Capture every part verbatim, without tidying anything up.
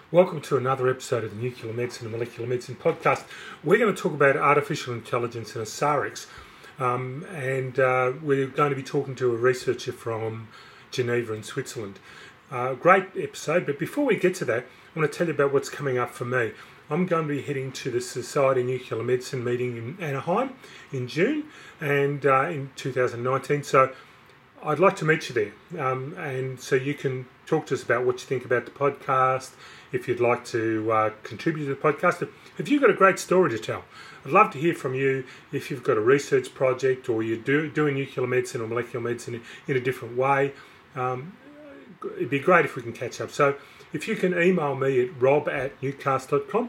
Welcome to another episode of the Nuclear Medicine and Molecular Medicine podcast. We're going to talk about artificial intelligence and Osarix, um, and uh, we're going to be talking to a researcher from Geneva in Switzerland. Uh, great episode, but before we get to that, I want to tell you about what's coming up for me. I'm going to be heading to the Society of Nuclear Medicine meeting in Anaheim in June and uh, in two thousand nineteen, so I'd like to meet you there, um, and so you can talk to us about what you think about the podcast, if you'd like to uh, contribute to the podcast. If you've got a great story to tell, I'd love to hear from you. If you've got a research project or you're do, doing nuclear medicine or molecular medicine in a different way, um, it'd be great if we can catch up. So if you can email me at rob at newcast dot com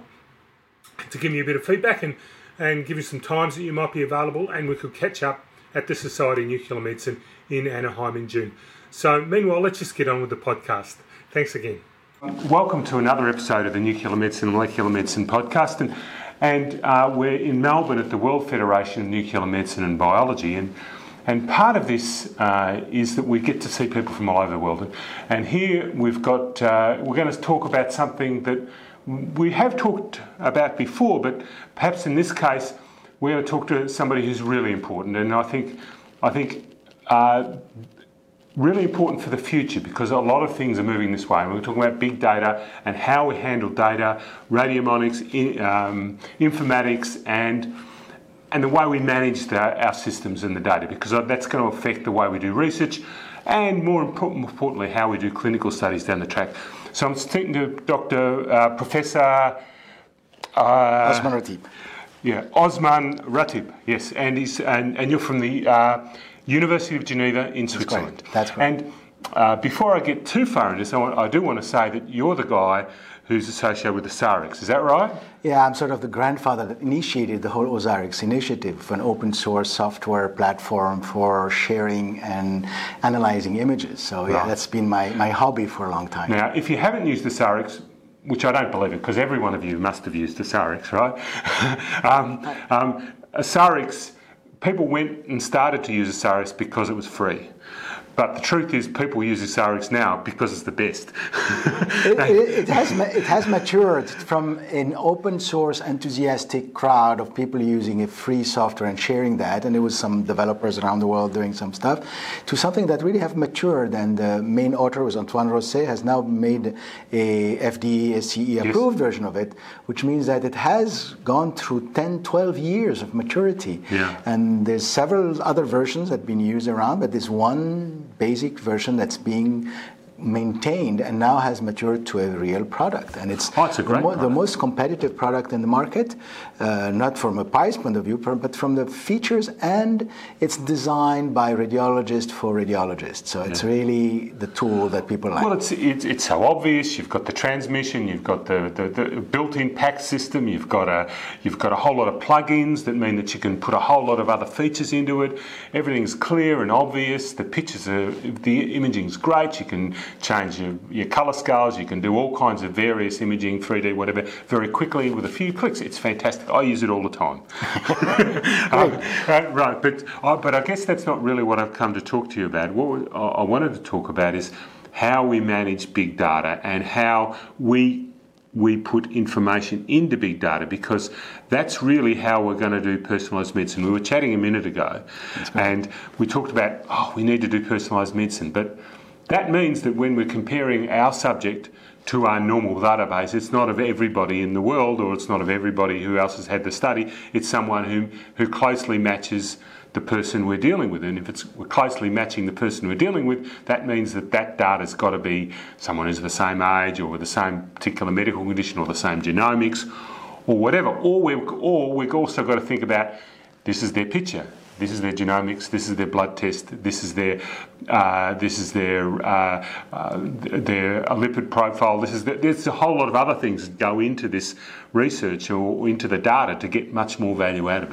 to give me a bit of feedback and, and give you some times that you might be available, and we could catch up at the Society of Nuclear Medicine in Anaheim in June. So meanwhile, let's just get on with the podcast. Thanks again. Welcome to another episode of the Nuclear Medicine and Molecular Medicine podcast, and, and uh, we're in Melbourne at the World Federation of Nuclear Medicine and Biology, and and part of this uh, is that we get to see people from all over the world, and, and here we've got uh, we're going to talk about something that we have talked about before, but perhaps in this case we're going to talk to somebody who's really important, and I think I think. Uh, Really important for the future, because a lot of things are moving this way. And we're talking about big data and how we handle data, radiomonics, in, um, informatics, and and the way we manage the, our systems and the data, because that's going to affect the way we do research, and more important, importantly, how we do clinical studies down the track. So I'm speaking to Doctor Uh, Professor uh, Osman Ratib. Yeah, Osman Ratib. Yes, and he's and, and you're from the Uh, University of Geneva in Switzerland. That's right. And uh, before I get too far into this, I, want, I do want to say that you're the guy who's associated with Osarix. Is that right? Yeah, I'm sort of the grandfather that initiated the whole Osarix initiative, an open source software platform for sharing and analyzing images. So yeah, right. That's been my, my hobby for a long time. Now, if you haven't used Osarix, which I don't believe it, because every one of you must have used Osarix, right? um, um, Osarix... People went and started to use Osarix because it was free. But the truth is, people use Osarix now because it's the best. it, it, it, has, it has matured from an open source enthusiastic crowd of people using a free software and sharing that, and there was some developers around the world doing some stuff, to something that really have matured. And the main author was Antoine Rosset, has now made a F D A S C E approved yes. version of it, which means that it has gone through ten, twelve years of maturity. Yeah. And there's several other versions that have been used around, but this one basic version that's being maintained and now has matured to a real product, and it's, oh, it's a great the, mo- the most competitive product in the market, uh, not from a price point of view, but from the features, and it's designed by radiologists for radiologists, so it's yeah. really the tool that people like. Well, it's, it's it's so obvious. You've got the transmission, you've got the, the, the built-in P A C system, you've got a you've got a whole lot of plugins that mean that you can put a whole lot of other features into it. Everything's clear and obvious. The pictures are, the imaging's great. You can change your, your colour scales, you can do all kinds of various imaging, three D, whatever, very quickly with a few clicks. It's fantastic. I use it all the time. um, uh, right, but, uh, but I guess that's not really what I've come to talk to you about. What we, I, I wanted to talk about is how we manage big data and how we we put information into big data, because that's really how we're going to do personalised medicine. We were chatting a minute ago and we talked about, oh, we need to do personalised medicine, but that means that when we're comparing our subject to our normal database, it's not of everybody in the world, or it's not of everybody who else has had the study. It's someone who, who closely matches the person we're dealing with. And if it's we're closely matching the person we're dealing with, that means that that data's got to be someone who's the same age or with the same particular medical condition or the same genomics or whatever. Or we've, or we've also got to think about, this is their picture. This is their genomics. This is their blood test. This is their uh, this is their uh, uh, their lipid profile. This is the, there's a whole lot of other things that go into this research or into the data to get much more value out of it.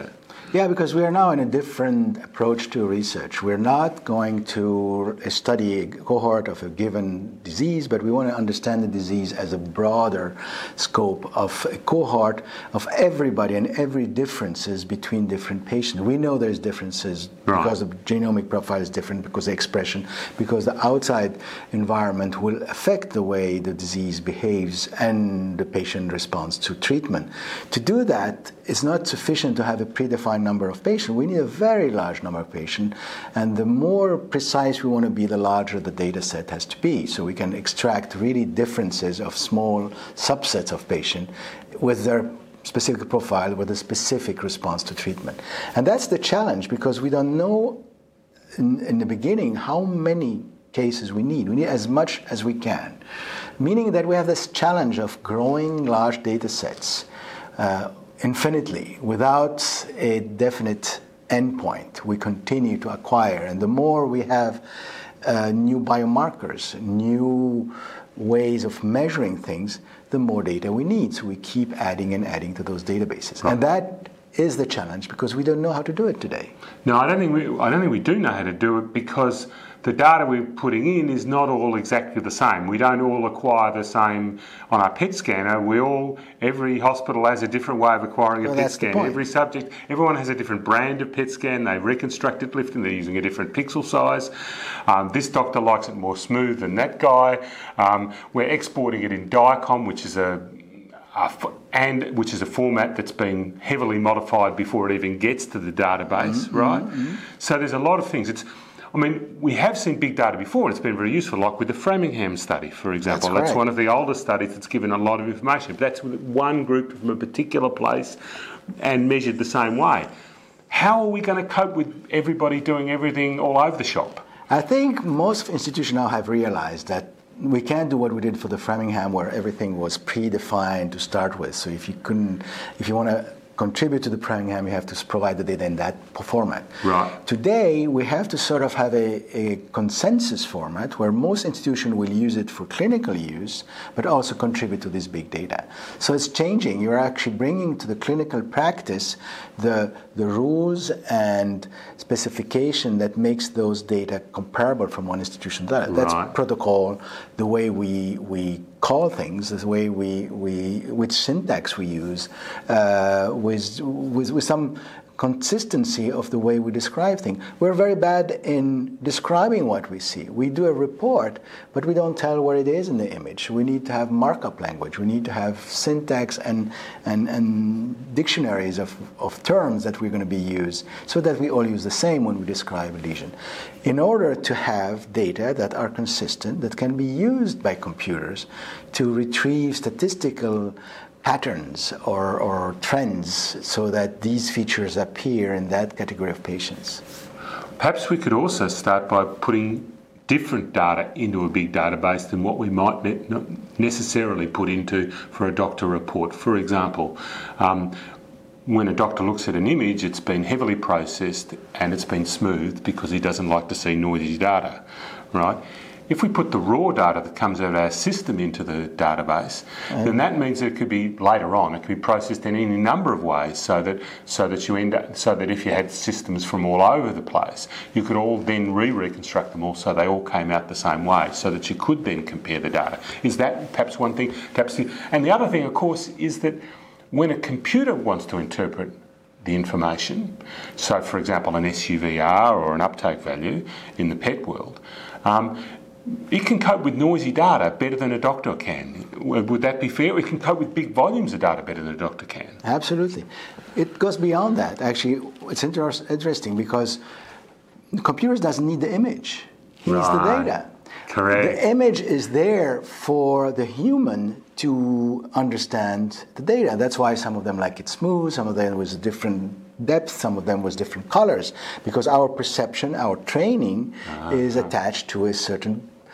Yeah, because we are now in a different approach to research. We're not going to study a cohort of a given disease, but we want to understand the disease as a broader scope of a cohort of everybody and every differences between different patients. We know there's differences right. because the genomic profile is different, because the expression, because the outside environment will affect the way the disease behaves and the patient responds to treatment. To do that, it's not sufficient to have a predefined number of patients. We need a very large number of patients, and the more precise we want to be, the larger the data set has to be, so we can extract really differences of small subsets of patients with their specific profile, with a specific response to treatment. And that's the challenge, because we don't know in, in the beginning how many cases we need. We need as much as we can, meaning that we have this challenge of growing large data sets uh, infinitely without a definite endpoint. We continue to acquire, and the more we have uh, new biomarkers, new ways of measuring things, the more data we need. So we keep adding and adding to those databases. Right. And that is the challenge, because we don't know how to do it today. No, I don't think we I don't think we do know how to do it, because the data we're putting in is not all exactly the same. We don't all acquire the same on our P E T scanner. We all, every hospital has a different way of acquiring a well, P E T scan. Every subject, everyone has a different brand of P E T scan. They reconstruct it lifting. They're using a different pixel size. Um, this doctor likes it more smooth than that guy. Um, we're exporting it in DICOM, which is a Uh, and which is a format that's been heavily modified before it even gets to the database, mm-hmm, right? Mm-hmm. So there's a lot of things. It's, I mean, we have seen big data before, and it's been very useful, like with the Framingham study, for example. That's, that's one of the older studies that's given a lot of information. But that's with one group from a particular place and measured the same way. How are we going to cope with everybody doing everything all over the shop? I think most institutions now have realized that we can't do what we did for the Framingham, where everything was predefined to start with. So if you couldn't, if you want to contribute to the Framingham, you have to provide the data in that format. Right. Today, we have to sort of have a, a consensus format where most institutions will use it for clinical use, but also contribute to this big data. So it's changing. You're actually bringing to the clinical practice the, the rules and specification that makes those data comparable from one institution to another. That's right. Protocol, the way we, we call things, the way we, we which syntax we use, uh, with, with with some consistency of the way we describe things. We're very bad in describing what we see. We do a report, but we don't tell what it is in the image. We need to have markup language. We need to have syntax and and, and dictionaries of, of terms that we're going to be used, so that we all use the same when we describe a lesion. In order to have data that are consistent, that can be used by computers to retrieve statistical patterns or, or trends, so that these features appear in that category of patients. Perhaps we could also start by putting different data into a big database than what we might ne- not necessarily put into for a doctor report. For example, um, when a doctor looks at an image, it's been heavily processed and it's been smoothed because he doesn't like to see noisy data, right? If we put the raw data that comes out of our system into the database, mm. then that means that it could be later on, it could be processed in any number of ways, so that so that you end up so that if you had systems from all over the place, you could all then re-reconstruct them all so they all came out the same way, so that you could then compare the data. Is that perhaps one thing? Perhaps the, and the other thing, of course, is that when a computer wants to interpret the information, so for example an S U V R or an uptake value in the P E T world, um, it can cope with noisy data better than a doctor can. Would that be fair? It can cope with big volumes of data better than a doctor can. Absolutely. It goes beyond that. Actually, it's inter- interesting because computers doesn't need the image. He needs right. the data. Correct. The image is there for the human to understand the data. That's why some of them like it smooth, some of them with different depth, some of them with different colors, because our perception, our training uh-huh. is attached to a certain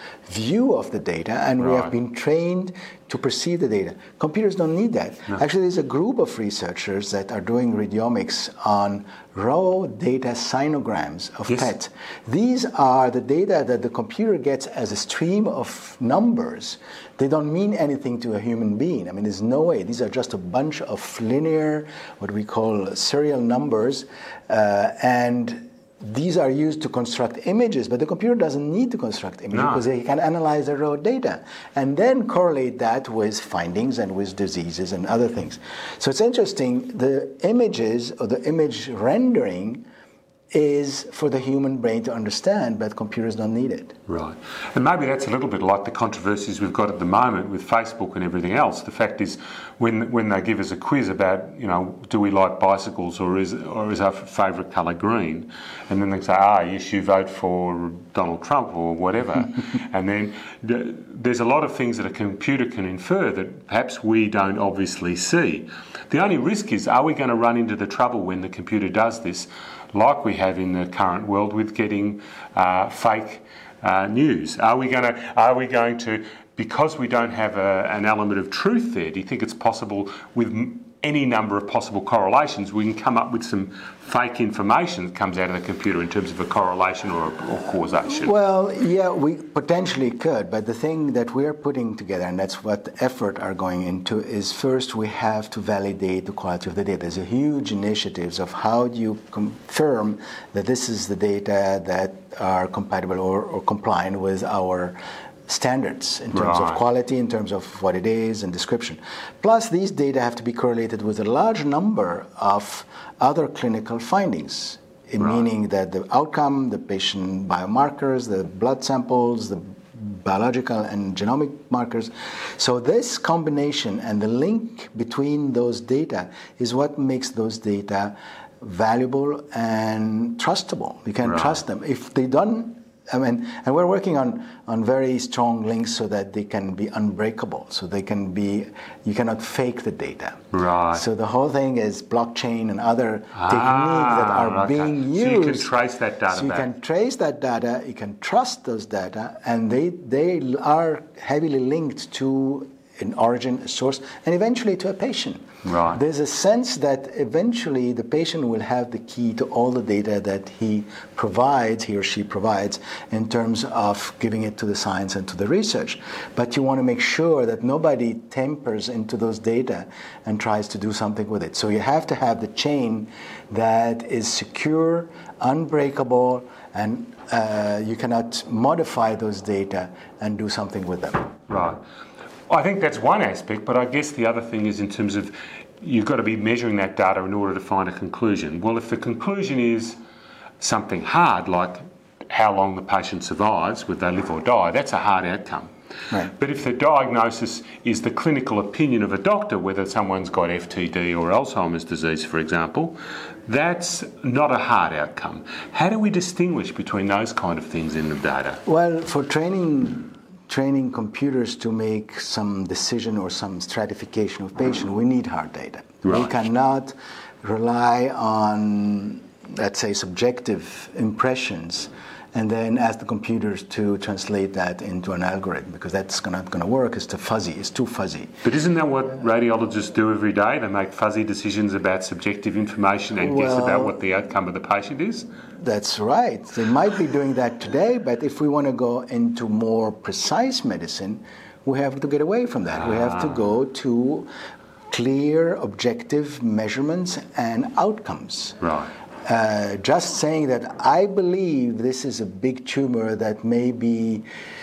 view of the data, and Right. we have been trained to perceive the data. Computers don't need that. No. Actually, there's a group of researchers that are doing radiomics on raw data sinograms of Yes. P E T. These are the data that the computer gets as a stream of numbers. They don't mean anything to a human being. I mean, there's no way. These are just a bunch of linear, what we call serial numbers, uh, and these are used to construct images, but the computer doesn't need to construct images No. because it can analyze the raw data and then correlate that with findings and with diseases and other things. So it's interesting, the images or the image rendering is for the human brain to understand, but computers don't need it. Right. And maybe that's a little bit like the controversies we've got at the moment with Facebook and everything else. The fact is, when when they give us a quiz about, you know, do we like bicycles or is or is our favourite colour green? And then they say, ah, yes, you vote for Donald Trump or whatever. And then th- there's a lot of things that a computer can infer that perhaps we don't obviously see. The only risk is, are we going to run into the trouble when the computer does this, like we have in the current world with getting uh, fake uh, news? Are we going to? Are we going to? Because we don't have a, an element of truth there. Do you think it's possible with m- any number of possible correlations we can come up with some fake information that comes out of the computer in terms of a correlation or, a, or causation? Well, yeah, we potentially could, but the thing that we're putting together, and that's what the effort are going into, is first we have to validate the quality of the data. There's a huge initiatives of how do you confirm that this is the data that are compatible or, or compliant with our standards in terms Right. of quality, in terms of what it is and description. Plus, these data have to be correlated with a large number of other clinical findings, in Right. meaning that the outcome, the patient biomarkers, the blood samples, the biological and genomic markers. So this combination and the link between those data is what makes those data valuable and trustable. You can Right. trust them. If they don't, I mean, and we're working on, on very strong links so that they can be unbreakable. So they can be, you cannot fake the data. Right. So the whole thing is blockchain and other techniques that are Ah, okay. being used. So you can trace that data So you back. can trace that data, you can trust those data, and they, they are heavily linked to an origin, a source, and eventually to a patient. Right. There's a sense that eventually the patient will have the key to all the data that he provides, he or she provides, in terms of giving it to the science and to the research. But you want to make sure that nobody tampers into those data and tries to do something with it. So you have to have the chain that is secure, unbreakable, and uh, you cannot modify those data and do something with them. Right. I think that's one aspect, but I guess the other thing is in terms of you've got to be measuring that data in order to find a conclusion. Well, if the conclusion is something hard, like how long the patient survives, whether they live or die, that's a hard outcome. Right. But if the diagnosis is the clinical opinion of a doctor, whether someone's got F T D or Alzheimer's disease, for example, that's not a hard outcome. How do we distinguish between those kind of things in the data? Well, for training training computers to make some decision or some stratification of patient, we need hard data. We Right. cannot rely on, let's say, subjective impressions and then ask the computers to translate that into an algorithm, because that's not going to work. It's too fuzzy. It's too fuzzy. But isn't that what radiologists do every day? They make fuzzy decisions about subjective information and guess Well, about what the outcome of the patient is? That's right. They might be doing that today, but if we want to go into more precise medicine, we have to get away from that. We have to go to clear, objective measurements and outcomes. Right. Uh, just saying that I believe this is a big tumor that maybe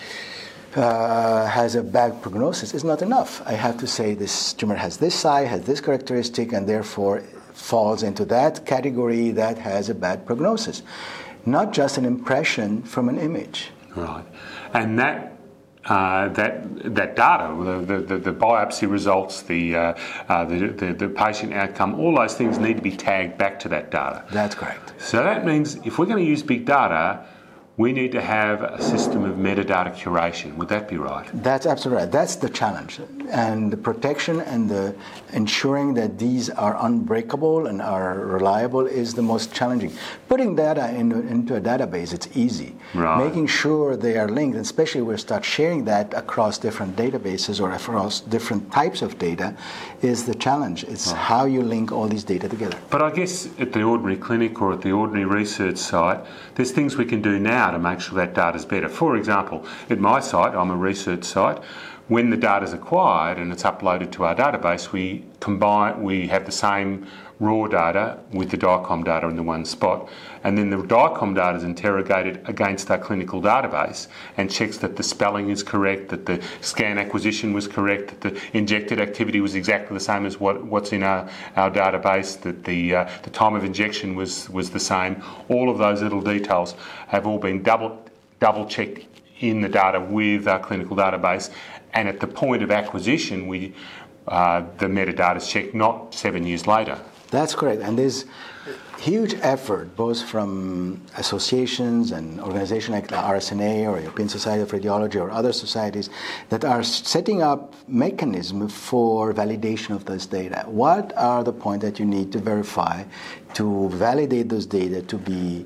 uh, has a bad prognosis is not enough. I have to say this tumor has this size, has this characteristic, and therefore falls into that category that has a bad prognosis. Not just an impression from an image. Right. And that uh, that that data, the, the, the biopsy results, the, uh, uh, the, the the patient outcome, all those things need to be tagged back to that data. That's correct. So that means if we're going to use big data, we need to have a system of metadata curation. Would that be right? That's absolutely right. That's the challenge. And the protection and the ensuring that these are unbreakable and are reliable is the most challenging. Putting data in, into a database, it's easy. Right. Making sure they are linked, and especially when we start sharing that across different databases or across different types of data, is the challenge. It's right. How you link all these data together. But I guess at the ordinary clinic or at the ordinary research site, there's things we can do now to make sure that data is better. For example, at my site, I'm a research site, when the data is acquired and it's uploaded to our database, we combine, we have the same raw data with the DICOM data in the one spot, and then the DICOM data is interrogated against our clinical database and checks that the spelling is correct, that the scan acquisition was correct, that the injected activity was exactly the same as what, what's in our, our database, that the uh, the time of injection was, was the same. All of those little details have all been double double checked in the data with our clinical database, and at the point of acquisition, we uh, the metadata is checked not seven years later. That's correct, and there's huge effort both from associations and organizations like the R S N A or European Society of Radiology or other societies that are setting up mechanisms for validation of those data. What are the points that you need to verify to validate those data to be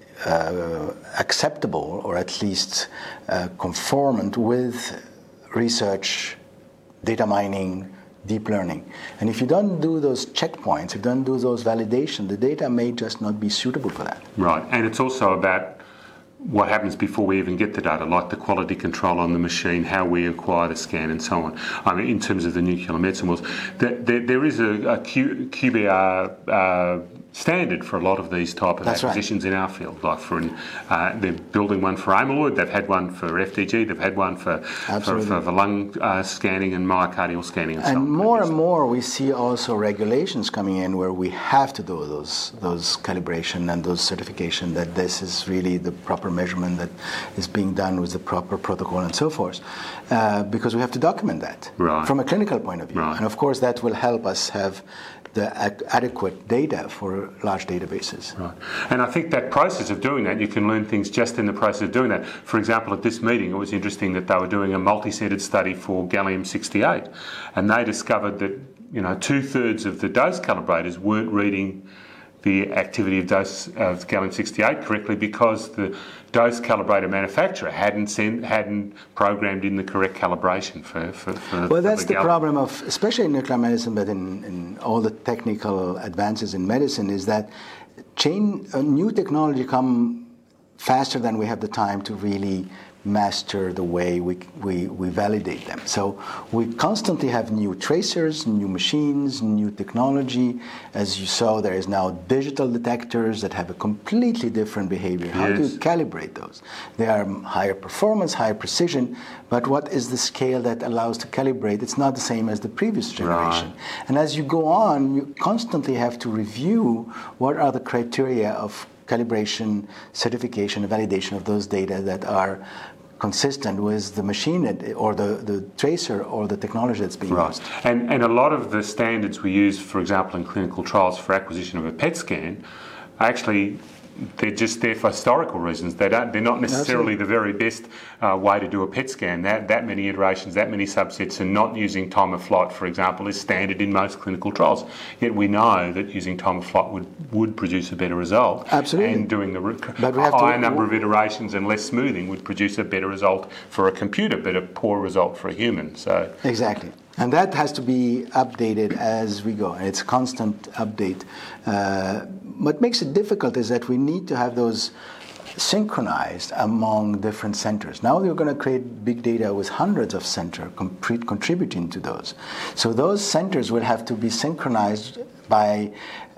uh, acceptable or at least uh, conformant with research, data mining, deep learning. And if you don't do those checkpoints, if you don't do those validation, the data may just not be suitable for that. Right, and it's also about what happens before we even get the data, like the quality control on the machine, how we acquire the scan and so on. I mean, in terms of the nuclear medicine world, there, there, there is a, a Q, Q B R uh, standard for a lot of these type of That's acquisitions right. in our field. Like for an, uh, they're building one for amyloid, they've had one for F D G, they've had one for for, for, for lung uh, scanning and myocardial scanning and, and so on. And more and more we see also regulations coming in where we have to do those those calibration and those certification that this is really the proper measurement that is being done with the proper protocol and so forth, uh, because we have to document that right. from a clinical point of view. Right. And of course that will help us have the ad- adequate data for large databases. Right. And I think that process of doing that, you can learn things just in the process of doing that. For example, at this meeting, it was interesting that they were doing a multi-centred study for gallium sixty-eight, and they discovered that, you know, two-thirds of the dose calibrators weren't reading the activity of dose of gallium sixty-eight correctly because the dose calibrator manufacturer hadn't sent, hadn't programmed in the correct calibration for, for, for well that's for the, the problem of, especially in nuclear medicine, but in, in all the technical advances in medicine, is that chain, uh, new technology come faster than we have the time to really master the way we, we, we validate them. So we constantly have new tracers, new machines, new technology. As you saw, there is now digital detectors that have a completely different behavior. How yes. do you calibrate those? They are higher performance, higher precision, but what is the scale that allows to calibrate? It's not the same as the previous generation. Right. And as you go on, you constantly have to review what are the criteria of calibration, certification, and validation of those data that are consistent with the machine or the, the tracer or the technology that's being right. used. And, and a lot of the standards we use, for example, in clinical trials for acquisition of a P E T scan, are actually they're just there for historical reasons. They don't, they're not necessarily Absolutely. the very best uh, way to do a P E T scan. That, that many iterations, that many subsets, and not using time of flight, for example, is standard in most clinical trials. Yet we know that using time of flight would, would produce a better result. Absolutely. And doing the but we have higher to, number of iterations and less smoothing would produce a better result for a computer, but a poor result for a human. So Exactly. And that has to be updated as we go. It's a constant update. Uh, what makes it difficult is that we need to have those synchronized among different centers. Now we're going to create big data with hundreds of centers comp- contributing to those. So those centers will have to be synchronized by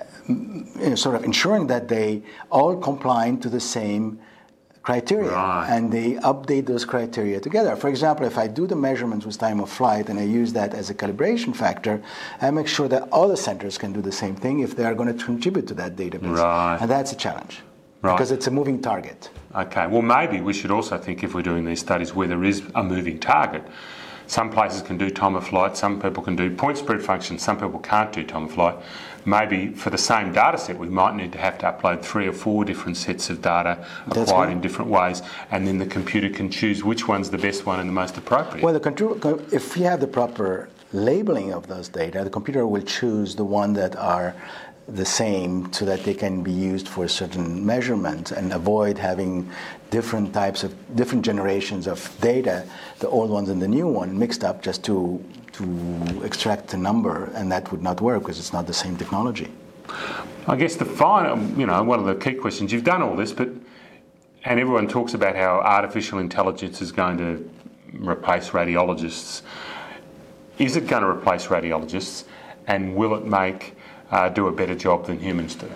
you know, sort of ensuring that they all comply to the same criteria, right. and they update those criteria together. For example, if I do the measurements with time of flight and I use that as a calibration factor, I make sure that all the centers can do the same thing if they are going to contribute to that database. Right. And that's a challenge, right. because it's a moving target. Okay, well maybe we should also think, if we're doing these studies where there is a moving target, some places can do time of flight, some people can do point spread function, some people can't do time of flight. Maybe for the same data set, we might need to have to upload three or four different sets of data acquired right. in different ways, and then the computer can choose which one's the best one and the most appropriate. Well, the control, if we have the proper labeling of those data, the computer will choose the one that are the same so that they can be used for a certain measurement and avoid having different types of different generations of data, the old ones and the new one, mixed up just to to extract a number, and that would not work because it's not the same technology. I guess the final, you know, one of the key questions, you've done all this, but and everyone talks about how artificial intelligence is going to replace radiologists. Is it going to replace radiologists, and will it make uh, do a better job than humans do?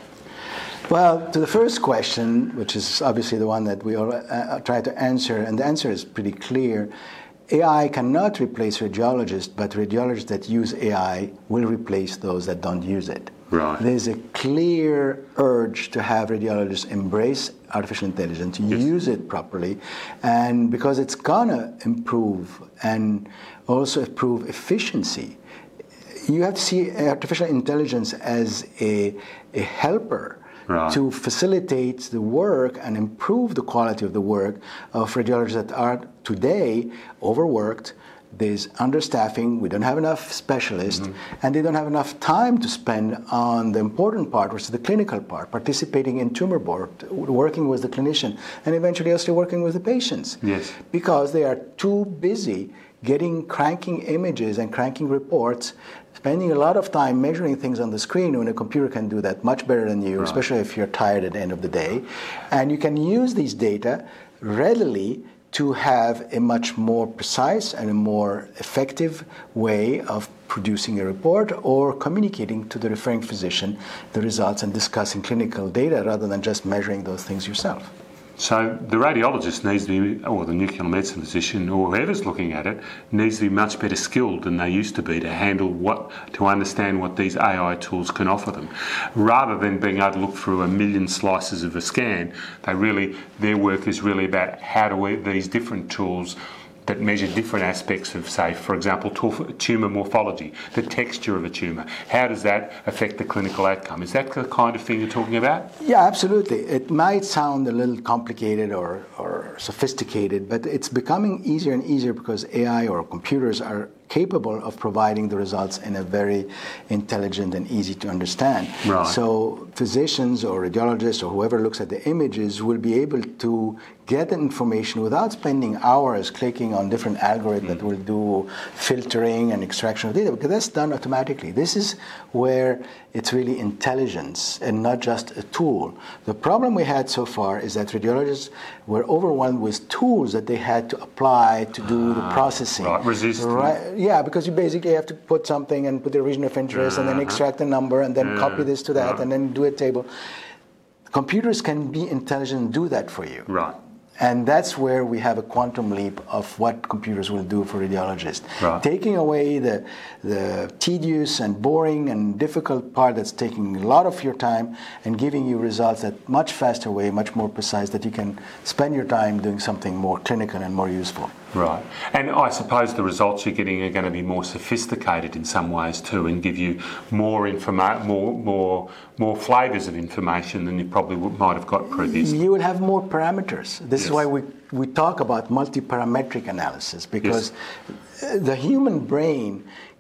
Well, to the first question, which is obviously the one that we all uh, try to answer, and the answer is pretty clear. A I cannot replace radiologists, but radiologists that use A I will replace those that don't use it. Right. There's a clear urge to have radiologists embrace artificial intelligence, yes. use it properly, and because it's gonna improve and also improve efficiency. You have to see artificial intelligence as a, a helper. Right. To facilitate the work and improve the quality of the work of radiologists that are today overworked. There's understaffing, we don't have enough specialists, mm-hmm. and they don't have enough time to spend on the important part, which is the clinical part, participating in tumor board, working with the clinician, and eventually also working with the patients. Yes. Because they are too busy getting cranking images and cranking reports, spending a lot of time measuring things on the screen when a computer can do that much better than you, right. especially if you're tired at the end of the day. And you can use these data readily to have a much more precise and a more effective way of producing a report or communicating to the referring physician the results and discussing clinical data rather than just measuring those things yourself. So the radiologist needs to be, or the nuclear medicine physician, or whoever's looking at it, needs to be much better skilled than they used to be to handle what, to understand what these A I tools can offer them. Rather than being able to look through a million slices of a scan, they really, their work is really about how do we, these different tools that measure different aspects of, say, for example, tumour morphology, the texture of a tumour. How does that affect the clinical outcome? Is that the kind of thing you're talking about? Yeah, absolutely. It might sound a little complicated or, or sophisticated, but it's becoming easier and easier because A I or computers are capable of providing the results in a very intelligent and easy to understand. Right. So physicians or radiologists or whoever looks at the images will be able to get the information without spending hours clicking on different algorithms mm. that will do filtering and extraction of data, because that's done automatically. This is where it's really intelligence and not just a tool. The problem we had so far is that radiologists were overwhelmed with tools that they had to apply to do ah, the processing. Right, resistant. Right, yeah, because you basically have to put something and put the region of interest uh-huh. and then extract a number and then uh-huh. copy this to that uh-huh. and then do a table. Computers can be intelligent and do that for you. Right. And that's where we have a quantum leap of what computers will do for radiologists. Right. Taking away the, the tedious and boring and difficult part that's taking a lot of your time and giving you results that much faster way, much more precise, that you can spend your time doing something more clinical and more useful. Right. And I suppose the results you're getting are going to be more sophisticated in some ways too, and give you more informa- more more more flavours of information than you probably would, might have got previously. You will have more parameters. This yes. is why we, we talk about multi-parametric analysis, because yes. the human brain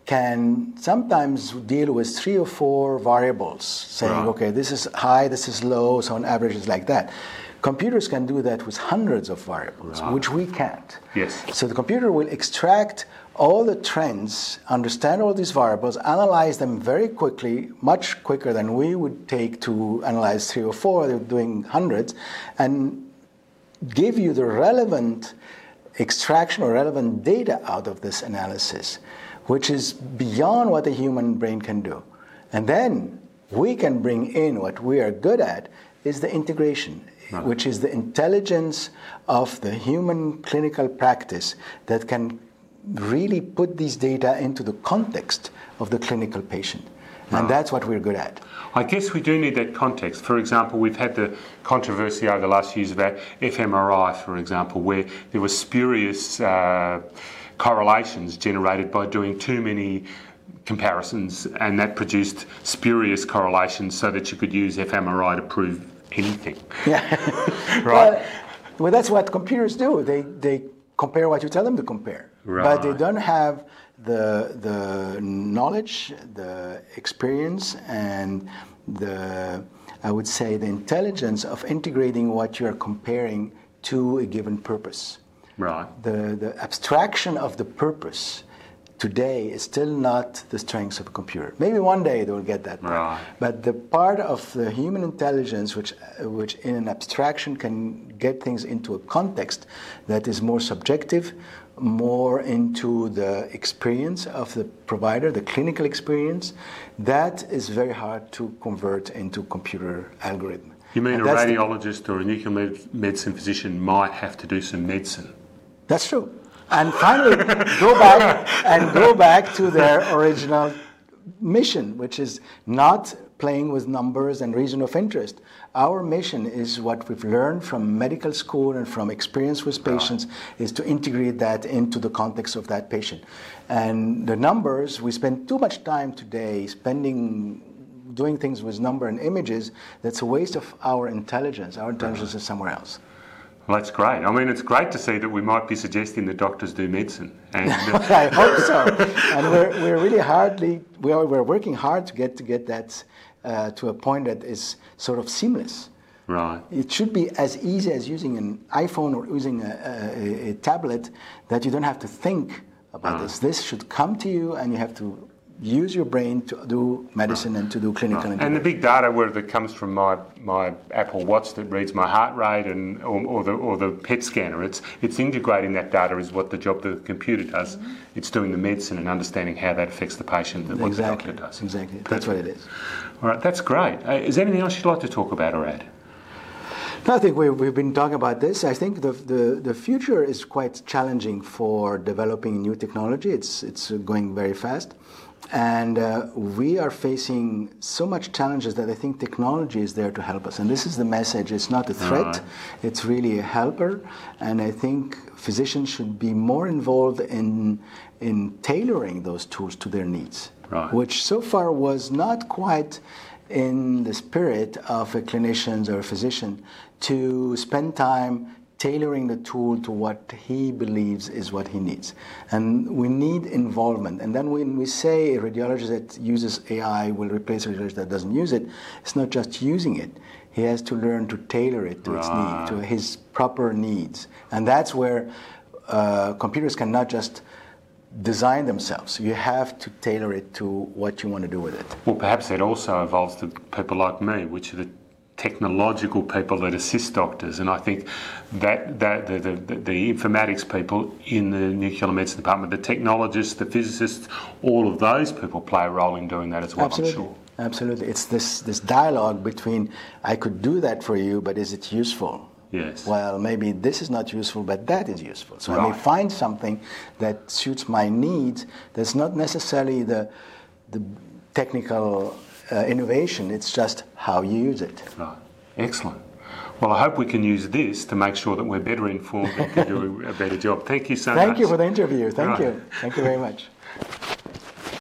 can sometimes deal with three or four variables, saying, right. okay, this is high, this is low, so on average it's like that. Computers can do that with hundreds of variables, right. which we can't. Yes. So the computer will extract all the trends, understand all these variables, analyze them very quickly, much quicker than we would take to analyze three or four, they're doing hundreds, and give you the relevant extraction or relevant data out of this analysis, which is beyond what the human brain can do. And then we can bring in what we are good at, is the integration. Right. Which is the intelligence of the human clinical practice that can really put these data into the context of the clinical patient. And right. that's what we're good at. I guess we do need that context. For example, we've had the controversy over the last few years about f M R I, for example, where there was spurious uh, correlations generated by doing too many comparisons, and that produced spurious correlations so that you could use fMRI to prove anything. Yeah. Right? Well, well, that's what computers do. They they compare what you tell them to compare. Right. But they don't have the the knowledge, the experience, and the, I would say, the intelligence of integrating what you're comparing to a given purpose. Right. The the abstraction of the purpose today is still not the strengths of a computer. Maybe one day they will get that part. Right. But the part of the human intelligence which which in an abstraction can get things into a context that is more subjective, more into the experience of the provider, the clinical experience, that is very hard to convert into computer algorithm. You mean And a that's the- radiologist or a nuclear med- medicine physician might have to do some medicine? That's true. And finally, go back and go back to their original mission, which is not playing with numbers and region of interest. Our mission is what we've learned from medical school and from experience with patients, is to integrate that into the context of that patient. And the numbers, we spend too much time today spending doing things with number and images. That's a waste of our intelligence. Our intelligence is somewhere else. Well, that's great. I mean, it's great to see that we might be suggesting that doctors do medicine. And I hope so. And we're, we're really hardly, we are, we're working hard to get to get that uh, to a point that is sort of seamless. right. It should be as easy as using an iPhone or using a, a, a tablet, that you don't have to think about Ah. this. This should come to you, and you have to use your brain to do medicine and to do clinical And the integration. big data where that comes from my, my Apple Watch that reads my heart rate and or, or the or the P E T scanner. It's it's integrating that data is what the job the computer does. It's doing the medicine and understanding how that affects the patient and what Exactly, the doctor does. exactly. That's what it is. All right, that's great. Uh, is there anything else you'd like to talk about or add? No, I think we've, we've been talking about this. I think the, the, the future is quite challenging for developing new technology. It's, it's going very fast. And uh, we are facing so much challenges that I think technology is there to help us. And this is the message. It's not a threat. Right. It's really a helper. And I think physicians should be more involved in, in tailoring those tools to their needs, Right. which so far was not quite in the spirit of a clinician or a physician to spend time tailoring the tool to what he believes is what he needs. And we need involvement. And then when we say a radiologist that uses A I will replace a radiologist that doesn't use it, it's not just using it. He has to learn to tailor it to its Right. need, to his proper needs. And that's where uh, computers cannot just design themselves. You have to tailor it to what you want to do with it. Well, perhaps that also evolves to people like me, which are the technological people that assist doctors, and I think that, that the, the, the informatics people in the nuclear medicine department, the technologists, the physicists, all of those people play a role in doing that as well, Absolutely. I'm sure. Absolutely. It's this, this dialogue between, I could do that for you, but is it useful? Yes. Well, maybe this is not useful, but that is useful. So I may Right. find something that suits my needs that's not necessarily the, the technical uh, innovation, it's just how you use it. Right. Excellent. Well, I hope we can use this to make sure that we're better informed and can do a better job. Thank you so much. Thank you for the interview. Thank Right. you. Thank you very much.